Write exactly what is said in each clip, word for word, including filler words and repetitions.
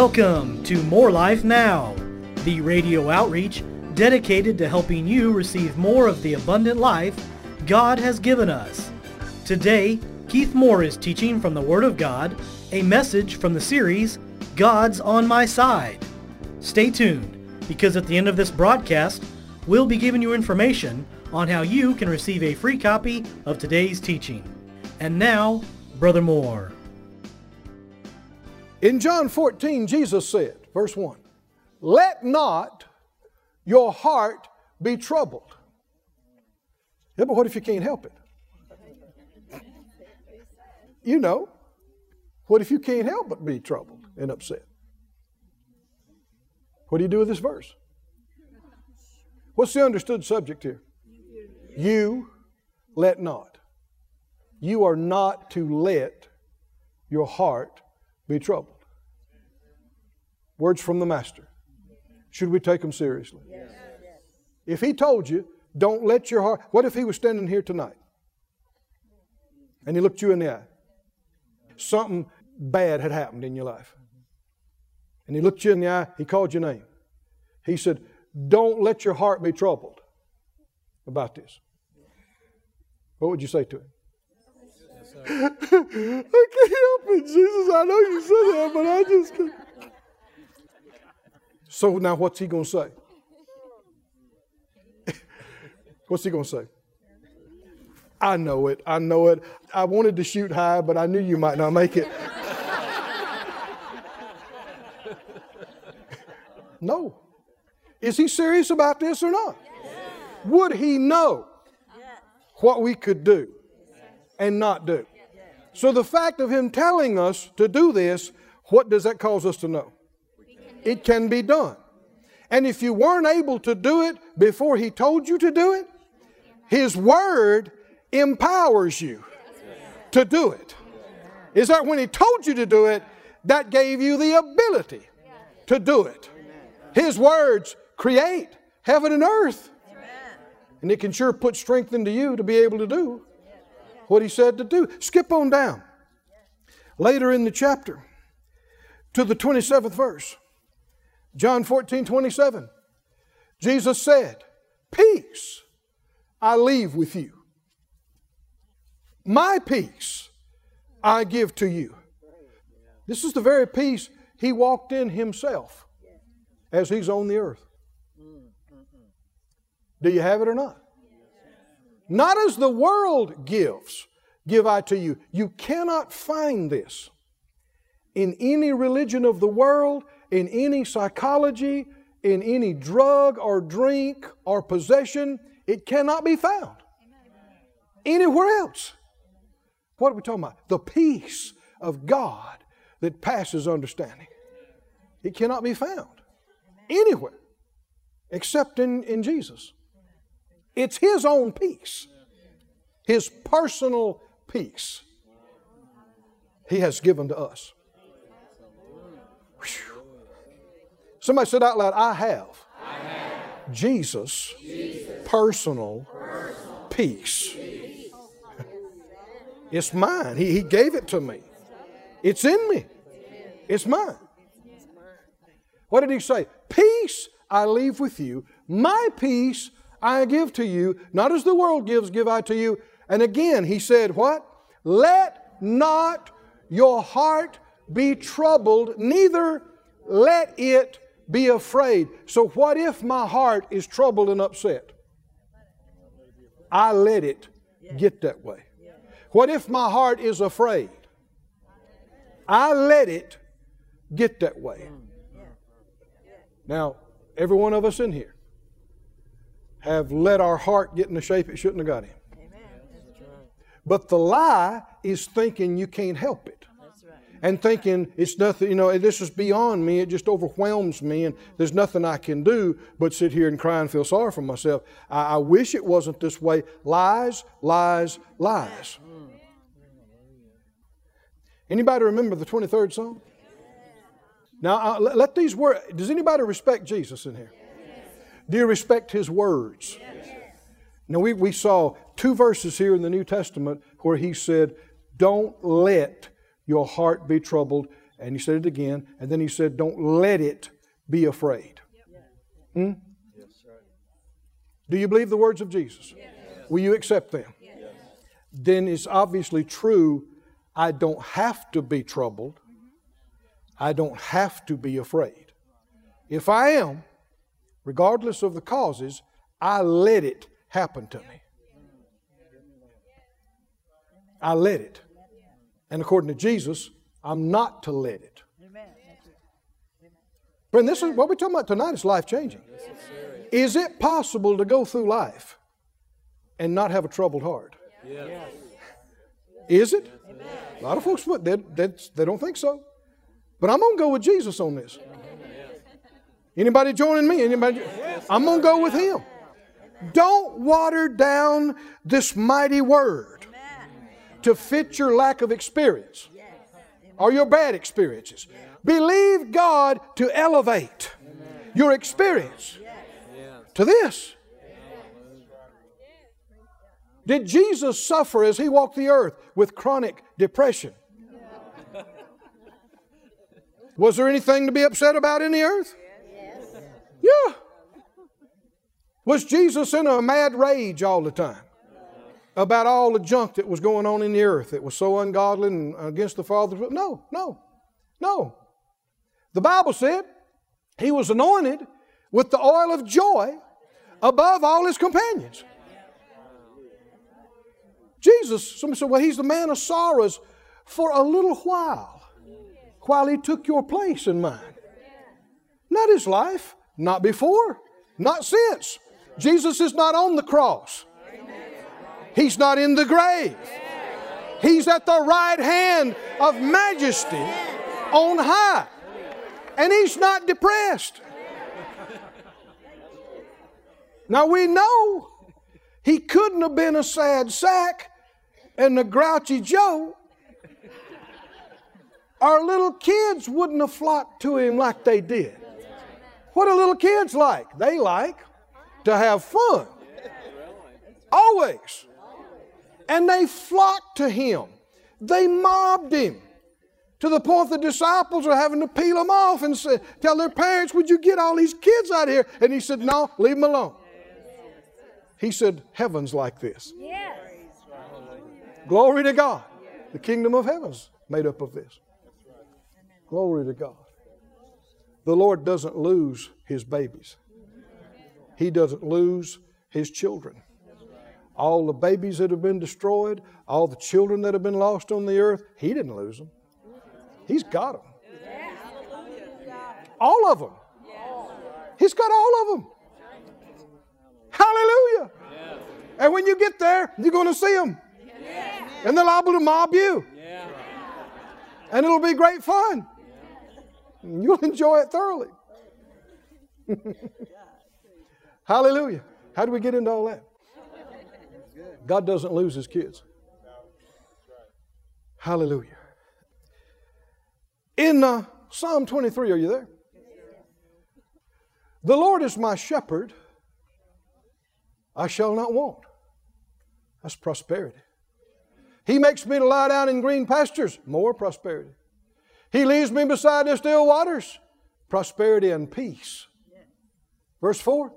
Welcome to More Life Now, the radio outreach dedicated to helping you receive more of the abundant life God has given us. Today, Keith Moore is teaching from the Word of God, a message from the series, God's on My Side. Stay tuned, because at the end of this broadcast, we'll be giving you information on how you can receive a free copy of today's teaching. And now, Brother Moore. In John fourteen, Jesus said, verse one, "Let not your heart be troubled." Yeah, but what if you can't help it? You know, what if you can't help but be troubled and upset? What do you do with this verse? What's the understood subject here? You let not. You are not to let your heart be troubled. Words from the Master. Should we take them seriously? Yes. If He told you, don't let your heart... What if He was standing here tonight and He looked you in the eye? Something bad had happened in your life. And He looked you in the eye, He called your name. He said, don't let your heart be troubled about this. What would you say to Him? Yes, I can't help it, Jesus. I know you said that, but I just can't. So now what's He going to say? What's He going to say? I know it. I know it. I wanted to shoot high, but I knew you might not make it. No. Is He serious about this or not? Yes. Would He know what we could do and not do? So the fact of Him telling us to do this, what does that cause us to know? It can be done. And if you weren't able to do it before He told you to do it, His Word empowers you to do it. Is that when He told you to do it, that gave you the ability to do it. His words create heaven and earth. And it can sure put strength into you to be able to do what He said to do. Skip on down. Later in the chapter to the twenty-seventh verse. John fourteen, twenty-seven. Jesus said, "Peace I leave with you. My peace I give to you." This is the very peace He walked in Himself as He's on the earth. Do you have it or not? Not as the world gives, give I to you. You cannot find this in any religion of the world, in any psychology, in any drug or drink or possession. It cannot be found anywhere else. What are we talking about? The peace of God that passes understanding. It cannot be found anywhere except in, in Jesus. It's His own peace. His personal peace He has given to us. Whew. Somebody said out loud, I have, I have Jesus, Jesus personal, personal peace. peace. It's mine. He, he gave it to me. It's in me. It's mine. What did He say? Peace I leave with you. My peace I give to you. Not as the world gives, give I to you. And again He said what? Let not your heart be troubled, neither let it be afraid. So what if my heart is troubled and upset? I let it get that way. What if my heart is afraid? I let it get that way. Now, every one of us in here have let our heart get in the shape it shouldn't have got in. But the lie is thinking you can't help it. And thinking it's nothing, you know, this is beyond me, it just overwhelms me, and there's nothing I can do but sit here and cry and feel sorry for myself. I, I wish it wasn't this way. Lies, lies, lies. Anybody remember the twenty-third Psalm? Now, uh, let, let these words, does anybody respect Jesus in here? Do you respect His words? Now, we, we saw two verses here in the New Testament where He said, don't let your heart be troubled. And he said it again. And then he said, don't let it be afraid. Hmm? Do you believe the words of Jesus? Will you accept them? Then it's obviously true. I don't have to be troubled. I don't have to be afraid. If I am, regardless of the causes, I let it happen to me. I let it. And according to Jesus, I'm not to let it. Friend, this is what we're talking about tonight is life-changing. Is it possible to go through life and not have a troubled heart? Is it? A lot of folks, they, they, they don't think so. But I'm going to go with Jesus on this. Anybody joining me? Anybody? I'm going to go with Him. Don't water down this mighty word to fit your lack of experience or your bad experiences. Believe God to elevate your experience to this. Did Jesus suffer as He walked the earth with chronic depression? Was there anything to be upset about in the earth? Yeah. Was Jesus in a mad rage all the time about all the junk that was going on in the earth that was so ungodly and against the Father's will? No, no, no. The Bible said He was anointed with the oil of joy above all His companions. Jesus, somebody said, well, He's the man of sorrows for a little while, while He took your place in mine. Not His life, not before, not since. Jesus is not on the cross. He's not in the grave. He's at the right hand of majesty on high. And He's not depressed. Now we know He couldn't have been a sad sack and a grouchy Joe. Our little kids wouldn't have flocked to Him like they did. What do little kids like? They like to have fun. Always. And they flocked to Him. They mobbed Him. To the point the disciples are having to peel Him off and say, tell their parents, would you get all these kids out of here? And He said, no, leave them alone. He said, heaven's like this. Yes. Glory to God. The kingdom of heaven's made up of this. Glory to God. The Lord doesn't lose His babies. He doesn't lose His children. All the babies that have been destroyed, all the children that have been lost on the earth, He didn't lose them. He's got them. All of them. He's got all of them. Hallelujah. And when you get there, you're going to see them. And they're liable to mob you. And it'll be great fun. You'll enjoy it thoroughly. Hallelujah. How do we get into all that? God doesn't lose His kids. Hallelujah. In uh, Psalm twenty-three, are you there? The Lord is my shepherd, I shall not want. That's prosperity. He makes me to lie down in green pastures, more prosperity. He leads me beside the still waters, prosperity and peace. Verse four.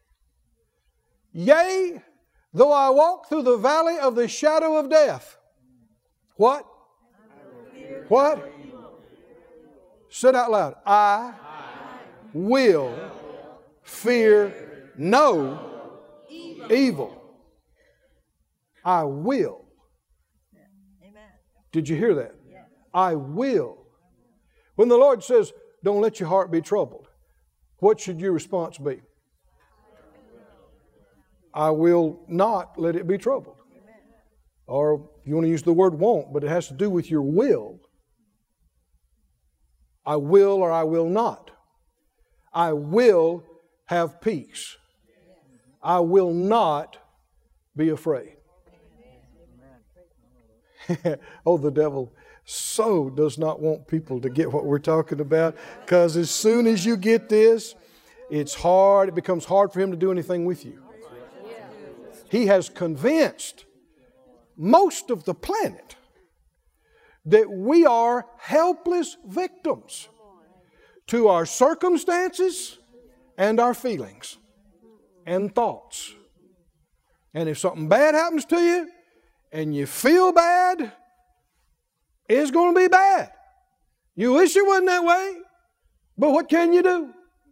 Yea, though I walk through the valley of the shadow of death. What? What? Say it out loud. I will fear no evil. I will. Did you hear that? I will. When the Lord says, don't let your heart be troubled, what should your response be? I will not let it be troubled. Or you want to use the word won't, but it has to do with your will. I will or I will not. I will have peace. I will not be afraid. Oh, the devil so does not want people to get what we're talking about, because as soon as you get this, it's hard. It becomes hard for him to do anything with you. He has convinced most of the planet that we are helpless victims to our circumstances and our feelings and thoughts. And if something bad happens to you and you feel bad, it's going to be bad. You wish it wasn't that way, but what can you do?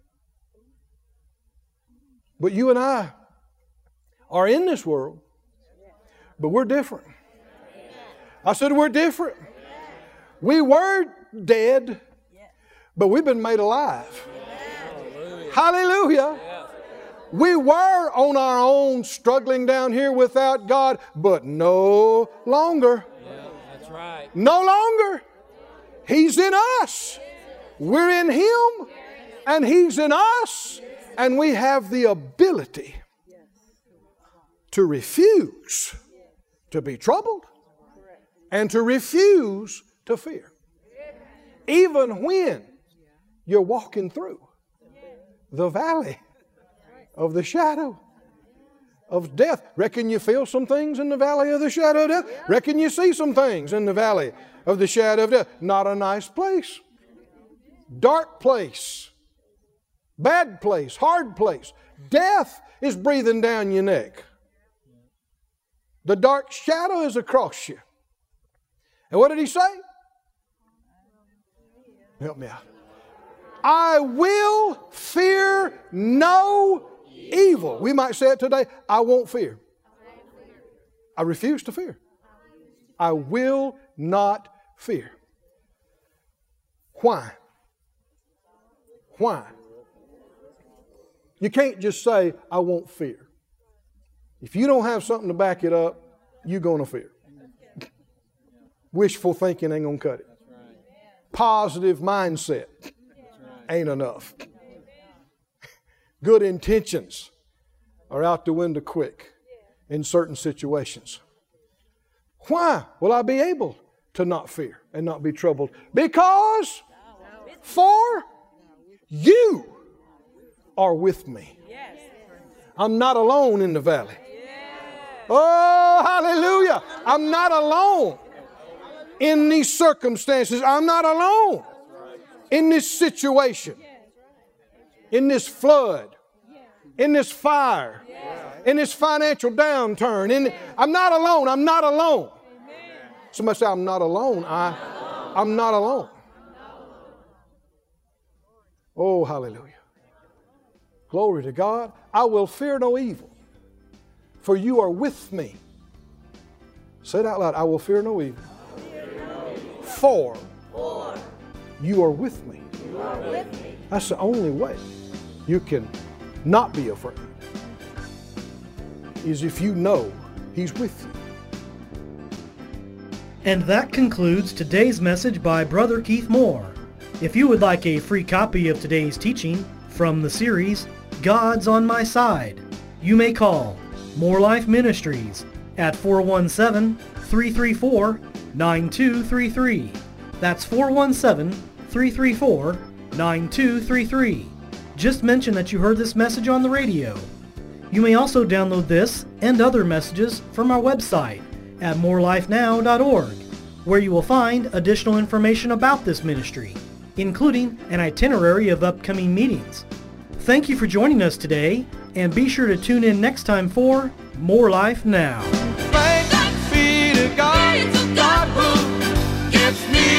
But you and I are in this world, but we're different. I said we're different. We were dead, but we've been made alive. Hallelujah. We were on our own struggling down here without God, but no longer. Yeah, that's right. No longer. He's in us. We're in Him, and He's in us, and we have the ability to refuse to be troubled and to refuse to fear. Even when you're walking through the valley of the shadow of death. Reckon you feel some things in the valley of the shadow of death? Reckon you see some things in the valley of the shadow of death? Not a nice place. Dark place. Bad place. Hard place. Death is breathing down your neck. The dark shadow is across you. And what did He say? Help me out. I will fear no evil. We might say it today, I won't fear. I refuse to fear. I will not fear. Why? Why? You can't just say, I won't fear. If you don't have something to back it up, you're going to fear. Wishful thinking ain't going to cut it. Positive mindset ain't enough. Good intentions are out the window quick in certain situations. Why will I be able to not fear and not be troubled? Because for you are with me. I'm not alone in the valley. Oh, hallelujah. I'm not alone in these circumstances. I'm not alone in this situation, in this flood, in this fire, in this financial downturn. In, I'm not alone. I'm not alone. Somebody say, I'm not alone. I, I'm not alone. Oh, hallelujah. Glory to God. I will fear no evil, for you are with me. Say it out loud. I will fear no evil, for you are with me. That's the only way you can not be afraid, is if you know He's with you. And that concludes today's message by Brother Keith Moore. If you would like a free copy of today's teaching from the series, God's on My Side, you may call More Life Ministries at four one seven, three three four, nine two three three. That's four one seven, three three four, nine two three three. Just mention that you heard this message on the radio. You may also download this and other messages from our website at more life now dot org, where you will find additional information about this ministry, including an itinerary of upcoming meetings. Thank you for joining us today, and be sure to tune in next time for More Life Now. Thanks be to God, God who gets me